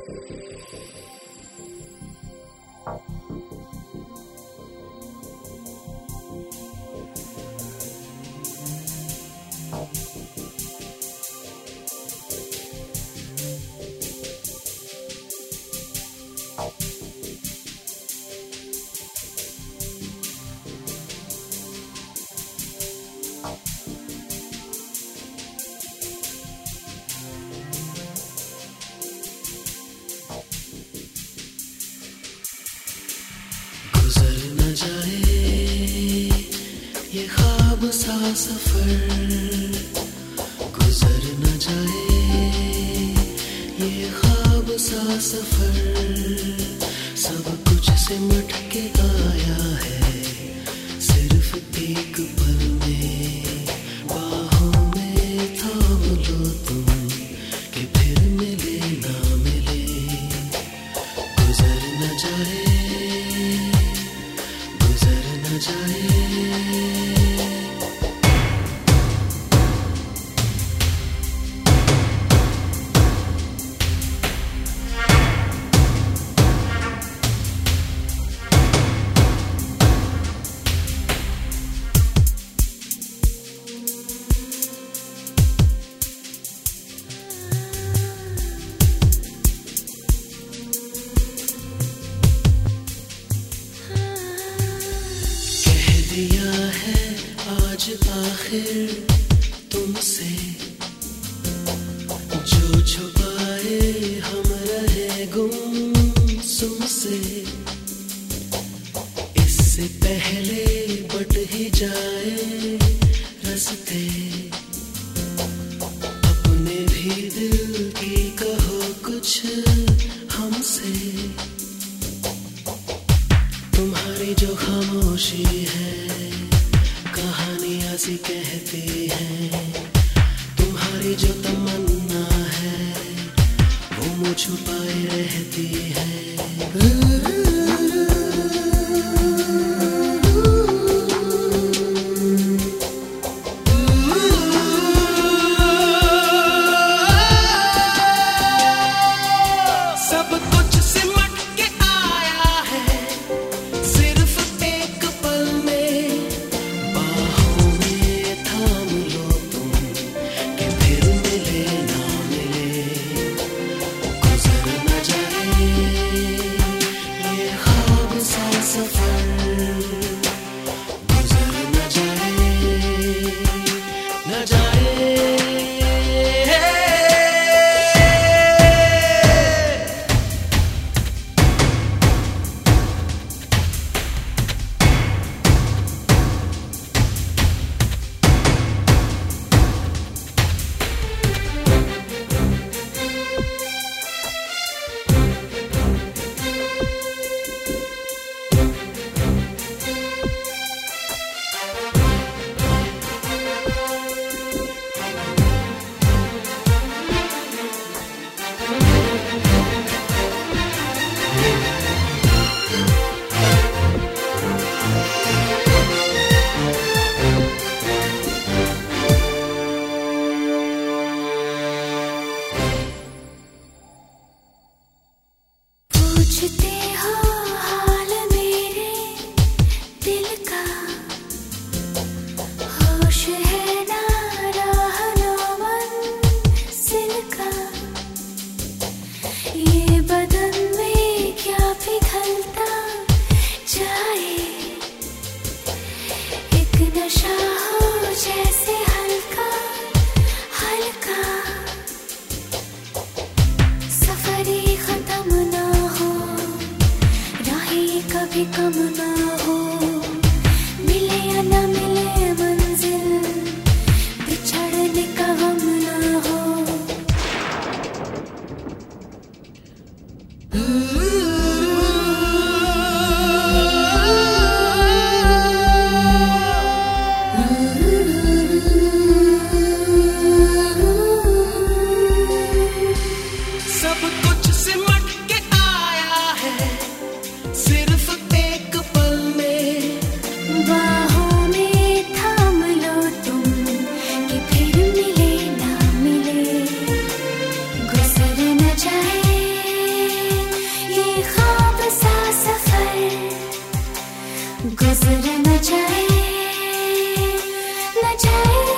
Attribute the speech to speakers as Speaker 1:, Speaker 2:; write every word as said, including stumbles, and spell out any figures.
Speaker 1: सफर गुजर न जाए ये ख्वाब सा सफर सब कुछ सिमट के आया है सिर्फ एक पल में बाहों में थाम लो तुम कि फिर मिले ना मिले गुजर न जाए गुजर न जाए दिया है आज आखिर तुमसे जो छुपाए हम रहे गुमसुम से इससे पहले बट ही जाए रास्ते अपने भी दिल की कहो कुछ हमसे तुम्हारी जो खामोशी है कहानियां सी कहती है तुम्हारी जो तमन्ना है वो मुझ छुपाए रहती है
Speaker 2: पूछते हो हाल मेरे दिल का होश है ना राह ना मंजिल का ये बदन में क्या पिघलता जाए एक नशा हो जैसे हल्का हल्का सफरी खत्म ना कभी कम ना हो मिले या ना मिले मंजिल बिछड़ने का गम ना हो
Speaker 1: सब कुछ सिमट के आया है सिर्फ एक
Speaker 2: गुजर न जाए न जाए